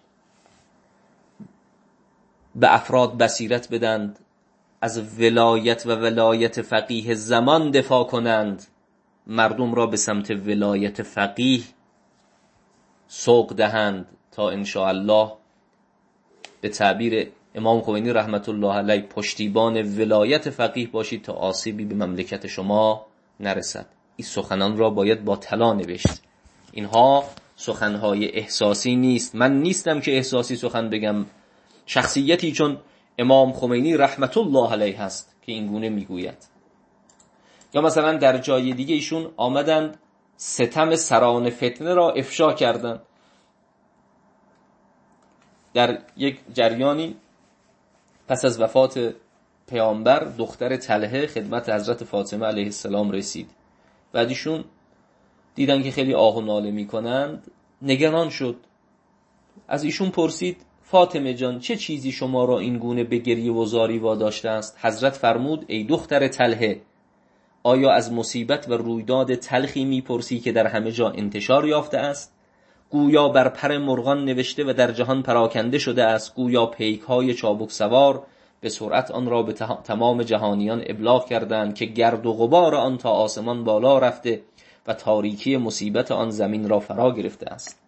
به افراد بصیرت بدند، از ولایت و ولایت فقیه زمان دفاع کنند، مردم را به سمت ولایت فقیه سوق دهند تا انشاءالله به تعبیر امام خمینی رحمت الله علیه پشتیبان ولایت فقیه باشید تا آسیبی به مملکت شما نرسد. این سخنان را باید با طلا نوشت. اینها سخنهای احساسی نیست. من نیستم که احساسی سخن بگم. شخصیتی چون امام خمینی رحمت الله علیه هست که این گونه میگوید. یا مثلا در جای دیگه ایشون آمدند ستم سران فتنه را افشا کردند. در یک جریانی پس از وفات پیامبر دختر طلحه خدمت حضرت فاطمه علیه السلام رسید. بعد ایشون دیدن که خیلی آه و ناله میکنند، نگران شد. از ایشون پرسید فاطمه جان چه چیزی شما را این گونه به گریه و زاری واداشته است؟ حضرت فرمود ای دختر طلحه، آیا از مصیبت و رویداد تلخی میپرسی که در همه جا انتشار یافته است؟ گویا بر پر مرغان نوشته و در جهان پراکنده شده است. گویا پیک‌های چابک سوار به سرعت آن را به تمام جهانیان ابلاغ کردند که گرد و غبار آن تا آسمان بالا رفته و تاریکی مصیبت آن زمین را فرا گرفته است.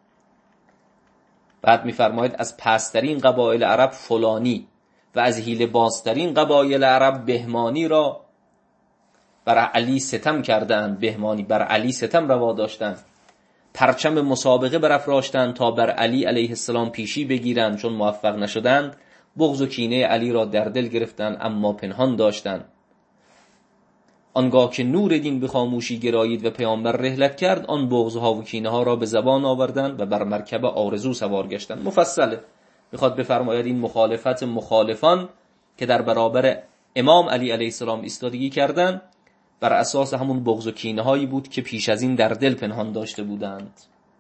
بعد می‌فرماید از پسترین قبایل عرب فلانی و از حیله بازترین قبایل عرب بهمانی را بر علی ستم کردند. بهمانی بر علی ستم روا داشتند، پرچم مسابقه برافراشتند تا بر علی علیه السلام پیشی بگیرند. چون موفق نشدند بغض و کینه علی را در دل گرفتند اما پنهان داشتند. آنگاه که نور دین به خاموشی گرایید و پیامبر رحلت کرد، آن بغض‌ها و کینه‌ها را به زبان آوردند و بر مرکب آرزو سوار گشتند. مفصله میخواد بفرماید این مخالفت مخالفان که در برابر امام علی علیه السلام ایستادگی کردن بر اساس همون بغض و کینه هایی بود که پیش از این در دل پنهان داشته بودند.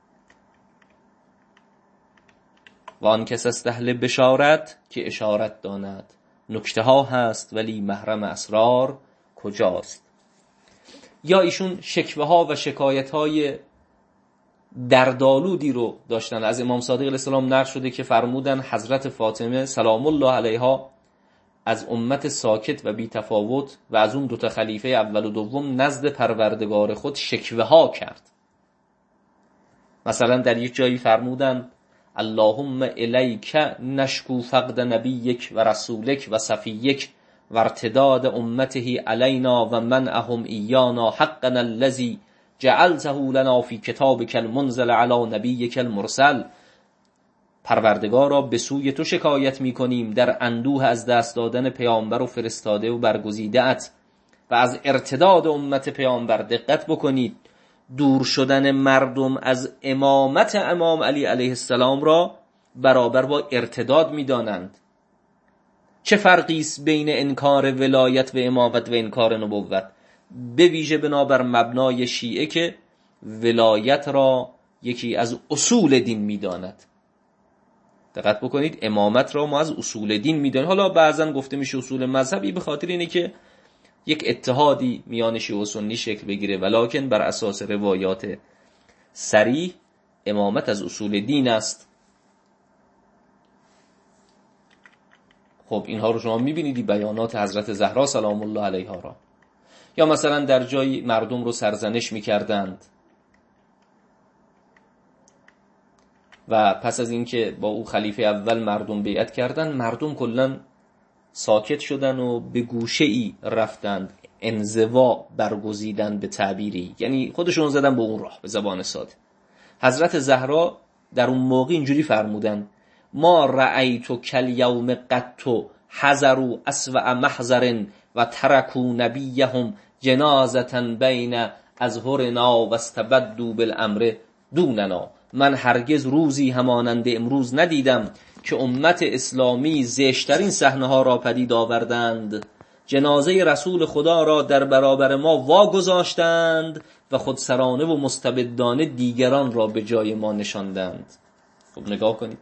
و آن کس است اهل بشارت که اشارت داند، نکته ها هست ولی محرم اسرار کجاست. یا ایشون شکوه ها و شکایت های دردآلودی رو داشتن. از امام صادق علیه السلام نقل شده که فرمودن حضرت فاطمه سلام الله علیها از امت ساکت و بی تفاوت و از اون دوتا خلیفه اول و دوم نزد پروردگار خود شکوه ها کرد. مثلا در یک جایی فرمودن اللهم الیک نشکو فقد نبیک و رسولک و صفیک و ارتداد امته علینا و منعهم ایانا حقنا الذی جعلته لنا فی کتابک المنزل علی نبیک المرسل. پروردگارا به سوی تو شکایت می کنیم در اندوه از دست دادن پیامبر و فرستاده و برگزیده ات و از ارتداد امت پیامبر. دقت بکنید، دور شدن مردم از امامت امام علی علیه السلام را برابر با ارتداد می دانند. چه فرقی است بین انکار ولایت و امامت و انکار نبوت؟ به ویژه بنابر مبنای شیعه که ولایت را یکی از اصول دین می داند. دقت بکنید، امامت را ما از اصول دین می دانیم. حالا بعضا گفته میشه اصول مذهبی، به خاطر اینه که یک اتحادی میان شیعه و سنی شکل بگیره، ولکن بر اساس روایات صریح امامت از اصول دین است. خب اینها رو شما میبینید، بیانات حضرت زهرا سلام الله علیها را. یا مثلا در جایی مردم رو سرزنش میکردند و پس از اینکه با او خلیفه اول مردم بیعت کردند، مردم کلن ساکت شدن و به گوشه ای رفتند، انزوا برگزیدن به تعبیری، یعنی خودشون زدن به اون راه. به زبان ساده حضرت زهرا در اون موقع اینجوری فرمودن ما رأیتو کل یوم قطو حذروا اسوأ محذر و ترکو نبیهم جنازتا بین ازهرنا و استبدوا بالامر دوننا. من هرگز روزی همانند امروز ندیدم که امت اسلامی زشترین صحنه ها را پدید آوردند، جنازه رسول خدا را در برابر ما واگذاشتند و خودسرانه و مستبدانه دیگران را به جای ما نشاندند. خب نگاه کنید.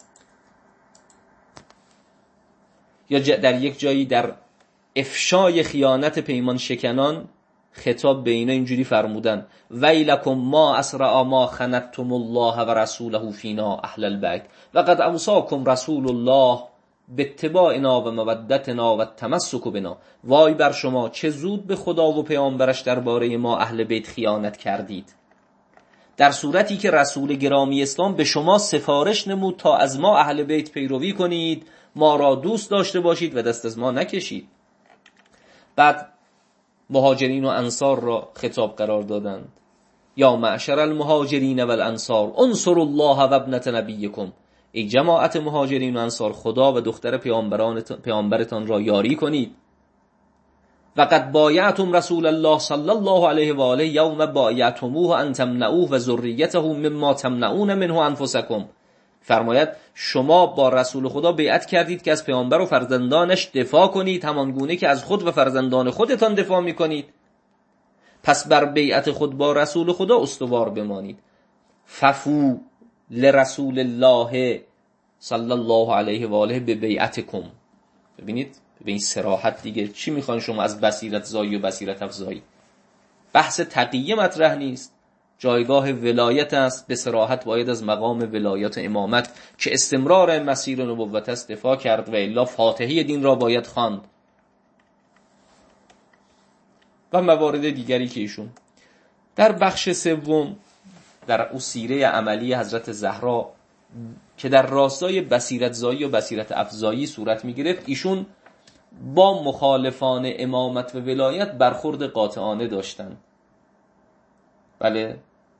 یا در یک جایی در افشای خیانت پیمان شکنان خطاب به اینا اینجوری فرمودن ویلکم ما اسرع ما خنتم الله و رسوله فینا اهل البیت و قد اوصاکم رسول الله باتباعنا و مودتنا و تمسک بنا. وای بر شما چه زود به خدا و پیامبرش درباره ما اهل بیت خیانت کردید، در صورتی که رسول گرامی اسلام به شما سفارش نمود تا از ما اهل بیت پیروی کنید، ما را دوست داشته باشید و دست از ما نکشید. بعد مهاجرین و انصار را خطاب قرار دادند یا معشر المهاجرین و الانصار انصروا الله و ابنة نبیکم. ای جماعت مهاجرین و انصار، خدا و دختر پیامبرتان را یاری کنید. و قد بایعتم رسول الله صلی الله علیه و آله یوم بایعتموه ان تمنعوه و ذریته مما تمنعون منه انفسکم. فرماید شما با رسول خدا بیعت کردید که از پیامبر و فرزندانش دفاع کنید همان گونه که از خود و فرزندان خودتان دفاع میکنید. پس بر بیعت خود با رسول خدا استوار بمانید. ففو لرسول الله صلی الله علیه و آله به بیعتکم. ببینید به این صراحت دیگه چی میخوان شما از بصیرت زایی و بصیرت افزایی؟ بحث تقیه مطرح نیست، جایگاه ولایت است. به صراحت باید از مقام ولایت امامت که استمرار مسیر نبوت است دفاع کرد و الا فاتحه دین را باید خواند. و موارد دیگری که ایشون در بخش سوم در اون سیره عملی حضرت زهرا که در راستای بصیرت زایی و بصیرت افزایی صورت میگرفت، ایشون با مخالفان امامت و ولایت برخورد قاطعانه داشتند. بله،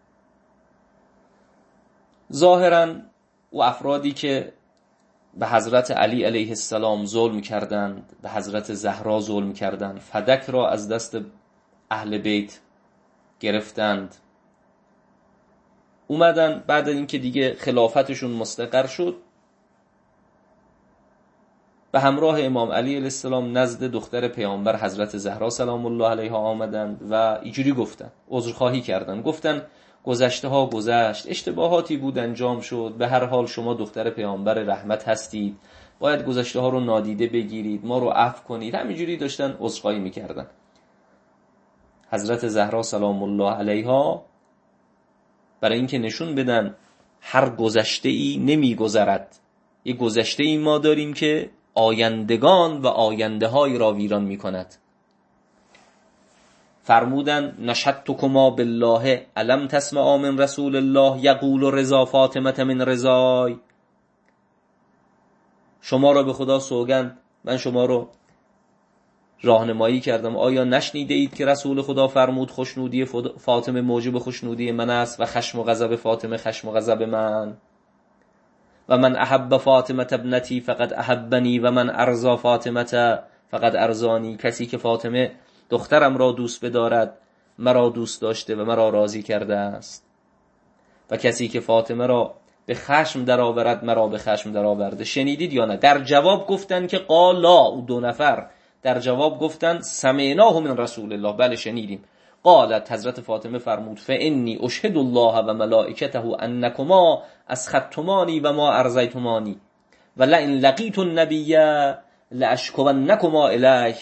ظاهراً و افرادی که به حضرت علی علیه السلام ظلم کردند، به حضرت زهرا ظلم کردند، فدک را از دست اهل بیت گرفتند، اومدن بعد اینکه دیگه خلافتشون مستقر شد به همراه امام علی علیه السلام نزد دختر پیامبر حضرت زهرا سلام الله علیها آمدند و اینجوری گفتن، عذرخواهی کردن، گفتن گذشته ها گذشت، اشتباهاتی بود انجام شد، به هر حال شما دختر پیامبر رحمت هستید، باید گذشته ها رو نادیده بگیرید، ما رو عفو کنید. همینجوری داشتن عذرخواهی میکردن. حضرت زهرا سلام الله علیها برای اینکه نشون بدن هر گذشته ای نمیگذرد، یک گذشته ای ما داریم که آیندگان و آینده های را ویران می کند، فرمودن نشدتکما بالله الم تسمعا من رسول الله یقول رضا فاطمه من رضای. شما را به خدا سوگند من شما رو راهنمایی کردم، آیا نشنیده اید که رسول خدا فرمود خوشنودی فاطمه موجب خوشنودی من است و خشم و غضب فاطمه خشم و غضب من؟ و من احب فاطمه ابنتی فقد احبنی و من ارضا فاطمه فقد ارضانی. کسی که فاطمه دخترم را دوست بدارد مرا دوست داشته و مرا راضی کرده است، و کسی که فاطمه را به خشم درآورد مرا به خشم درآورده. شنیدید یا نه؟ در جواب گفتن که قالا، او دو نفر در جواب گفتن سمعناه من رسول الله، بله شنیدیم. قالت، حضرت فاطمه فرمود فانی اشهد الله و ملائکته انکما اسخطتمانی و ما ارضیتمانی و لئن لقیت النبی لاشکونکما الیه.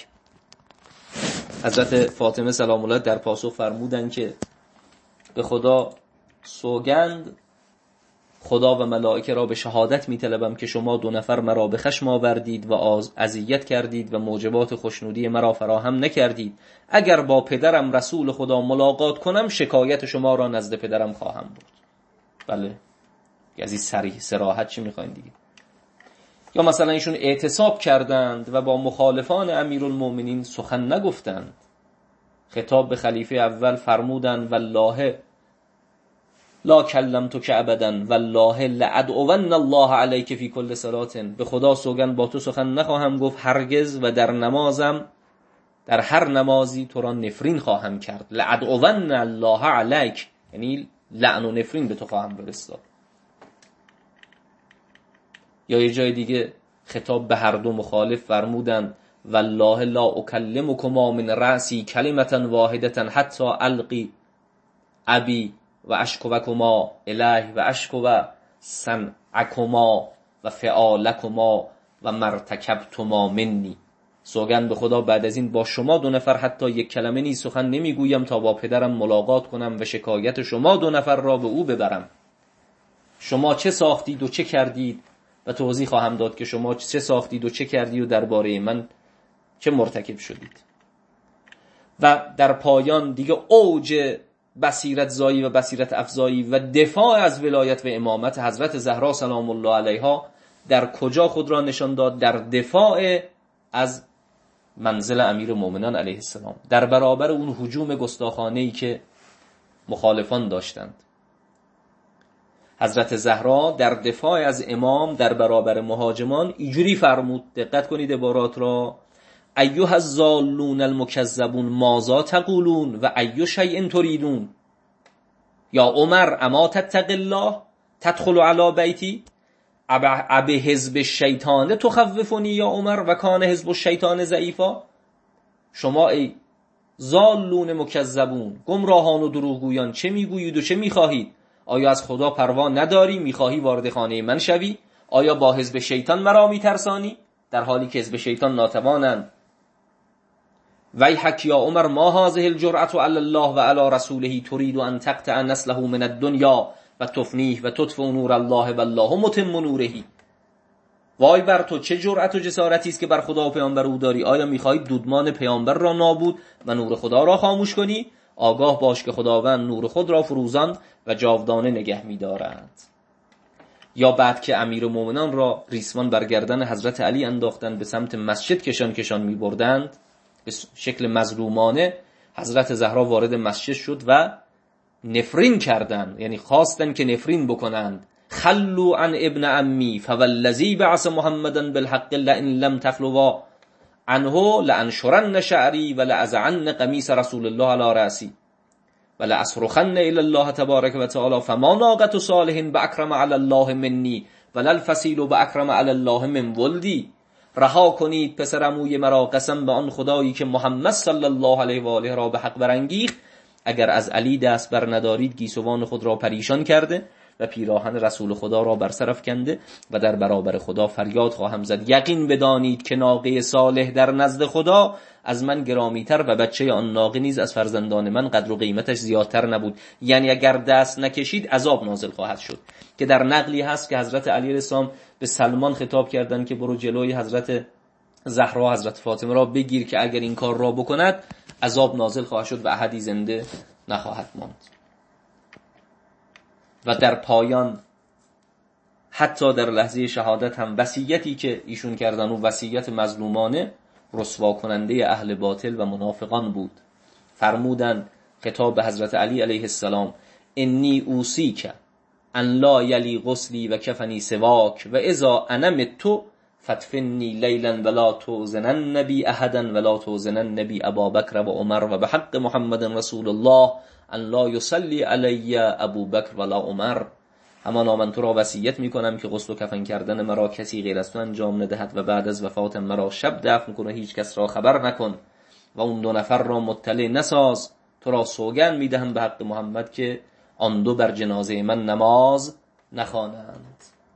حضرت فاطمه سلام الله در پاسخ فرمودن که به خدا سوگند، خدا و ملائکه را به شهادت می‌طلبم که شما دو نفر مرا به خشم آوردید و اذیت کردید و موجبات خوشنودی مرا فراهم نکردید. اگر با پدرم رسول خدا ملاقات کنم شکایت شما را نزد پدرم خواهم برد. بله، از این صریح صراحت چی می‌خواید دیگه؟ یا مثلا ایشون اعتصاب کردند و با مخالفان امیرالمومنین سخن نگفتند. خطاب به خلیفه اول فرمودند والله لا کلمتک ابدا والله لادعون الله علیک فی کل صلاة. به خدا سوگند با تو سخن نخواهم گفت هرگز و در نمازم در هر نمازی تو را نفرین خواهم کرد. لادعون الله علیک یعنی لعن و نفرین به تو خواهم فرستاد. یا یه جای دیگه خطاب به هر دو مخالف فرمودند والله لا اکلمکما من رأسی کلمة واحدة حتی القی ابی و اشکوکما الیه و اشکو صنعکما و فعالکما و مرتکبتما منی. سوگند به خدا بعد از این با شما دو نفر حتی یک کلمه نیز سخن نمیگویم تا با پدرم ملاقات کنم و شکایت شما دو نفر را به او ببرم. شما چه ساختید و چه کردید و توضیح خواهم داد که شما چه ساختید و چه کردید و درباره من چه مرتکب شدید. و در پایان دیگه اوج بصیرت زایی و بصیرت افزایی و دفاع از ولایت و امامت حضرت زهرا سلام الله علیها در کجا خود را نشان داد؟ در دفاع از منزل امیر مومنان علیه السلام در برابر اون هجوم گستاخانه‌ای که مخالفان داشتند. حضرت زهرا در دفاع از امام در برابر مهاجمان اینجوری فرمود، دقت کنید عبارات را: ایها الضالون المکذبون ماذا تقولون و ای شیء تريدون. یا عمر اما تتق الله تدخل علی بیتی اب حزب الشیطان تخوفنی یا عمر و کان حزب الشیطان ضعیفا. شما ای ضالون مکذبون، گمراهان و دروغگویان، چه میگویید و چه میخواهید؟ آیا از خدا پروا نداری؟ میخواهی وارد خانه من شوی؟ آیا با حزب شیطان مرا میترسانی در حالی که حزب شیطان ناتوانند؟ ویحک یا عمر ما هذه الجرأة علی الله و علی رسوله تريد ان تقطع نسله من الدنیا و تفنیه و تطفئ نور الله والله متم نوره. وای بر تو، چه جرأت و جسارتی است که بر خدا و پیامبر او داری. آیا میخواهی دودمان پیامبر را نابود و نور خدا را خاموش کنی؟ آگاه باش که خداوند نور خود را فروزاند و جاودانه نگه می‌دارد. یا بعد که امیر مومنان را ریسمان بر گردن حضرت علی انداختند، به سمت مسجد کشان می‌بردند به شکل مظلومانه، حضرت زهرا وارد مسجد شد و نفرین کردند، یعنی خواستن که نفرین بکنند. خلوا عن ابن عمی فوالذی بعث محمدا بالحق لئن لم تخلوا عنه لانشرن شعری و لازعن قمیص رسول الله علی رأسی و لأصرخن الی الله تبارک و تعالی فما ناقة صالح باکرم علی الله منی ولا الفصیل باکرم علی الله من ولدی. رها کنید پسر عموی مرا، قسم به آن خدایی که محمد صلی الله علیه و آله را به حق برانگیخت، اگر از علی دست بر ندارید گیسوان خود را پریشان کرده و پیراهن رسول خدا را بر سر افکنده و در برابر خدا فریاد خواهم زد. یقین بدانید که ناقه صالح در نزد خدا از من گرامیتر و بچه آن ناقه نیز از فرزندان من قدر و قیمتش زیادتر نبود. یعنی اگر دست نکشید عذاب نازل خواهد شد. که در نقلی هست که حضرت علی علیه السلام به سلمان خطاب کردند که برو جلوی حضرت زهرا حضرت فاطمه را بگیر که اگر این کار را بکند عذاب نازل خواهد شد و احدی زنده نخواهد ماند. و در پایان حتی در لحظه شهادت هم وصیتی که ایشون کردن و وصیت مظلومانه رسوا کننده اهل باطل و منافقان بود. فرمودن خطاب به حضرت علی علیه السلام انی اوصیک ان لا یلی غسلی و کفنی سواک و اذا انا مت فدفنی لیلا ولا توزنن نبی احدا ولا توزنن نبی ابابکر و عمر و به حق محمد رسول الله ان لا یصلی علی ابوبکر ولا عمر. همانا من تو را وصیت میکنم که غسل و کفن کردن مرا کسی غیر از تو انجام ندهد و بعد از وفات مرا شب دفن کن و هیچ کس را خبر نکن و اون دو نفر را مطلع نساز. تو را سوگند میدهم به حق محمد که آن دو بر جنازه من نماز نخوانند.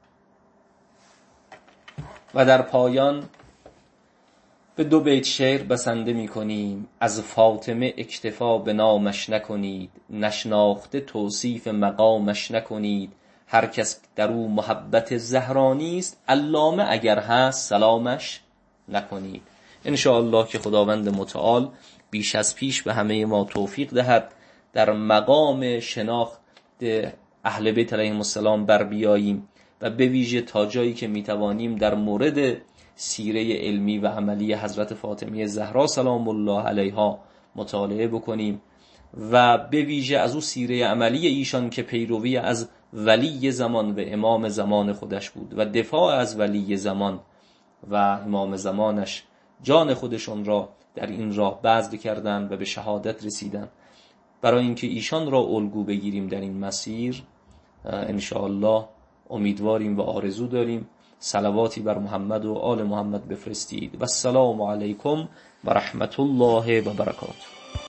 و در پایان به 2 بیت شعر بسنده میکنیم. از فاطمه اکتفا به نامش نکنید، نشناخته توصیف مقامش نکنید. هر کس در او محبت زهرانی است، علامه اگر هست سلامش نکنید. انشاءالله که خداوند متعال بیش از پیش به همه ما توفیق دهد در مقام شناخت اهل بیت علیهم السلام بر بیاییم و به ویژه تا جایی که میتوانیم در مورد سیره علمی و عملی حضرت فاطمه زهرا سلام الله علیها مطالعه بکنیم و به ویژه از او سیره عملی ایشان که پیروی از ولی زمان و امام زمان خودش بود و دفاع از ولی زمان و امام زمانش جان خودشون را در این راه بذل کردند و به شهادت رسیدند. برای اینکه ایشان را الگو بگیریم در این مسیر انشاءالله امیدواریم و آرزو داریم. صلواتی بر محمد و آل محمد بفرستید. و السلام علیکم و رحمت الله و برکاته.